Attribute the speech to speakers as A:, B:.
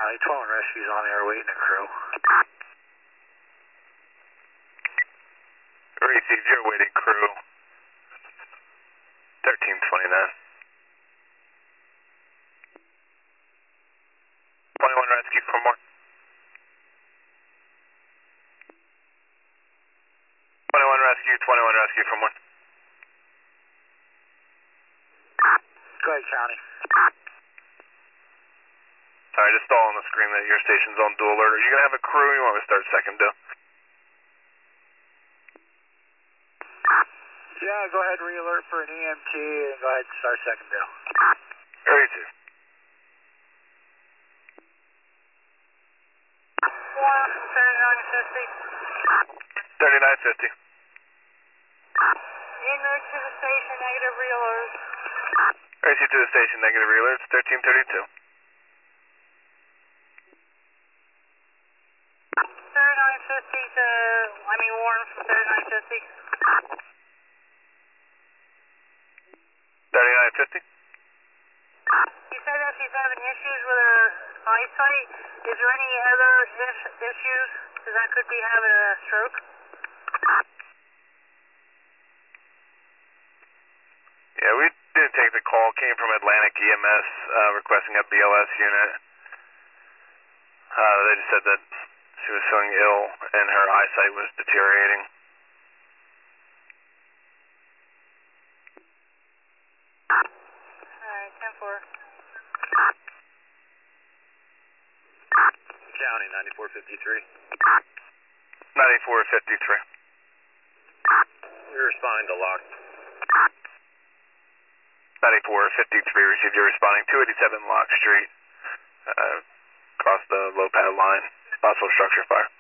A: County, 12 rescues on there waiting a crew.
B: Received your waiting crew. 1329. 21 rescue for more. 21 rescue for more.
A: Go ahead, County.
B: Sorry, just all on the screen that your station's on dual alert. Are you going to have a crew? You want me to start second due?
A: Yeah, go ahead, re-alert for an EMT and go ahead and start second due.
B: Area 2. 3950.
C: Ignorant to the station, negative re-alert.
B: Area 2 to the station, negative re-alert. It's 1332.
C: 3950 to, Warren from 3950.
B: 3950.
C: You said that she's having issues with her eyesight. Is there any other issues? Because that could be having a stroke.
B: Yeah, we didn't take the call. Came from Atlantic EMS requesting a BLS unit. They just said that she was feeling ill and her eyesight was deteriorating.
C: Alright, 10-4.
A: County, 9453.
B: 9453.
A: You're responding to lock.
B: 9453 received. You're responding 287 Lock Street. Across the low pad line. Possible structure fire.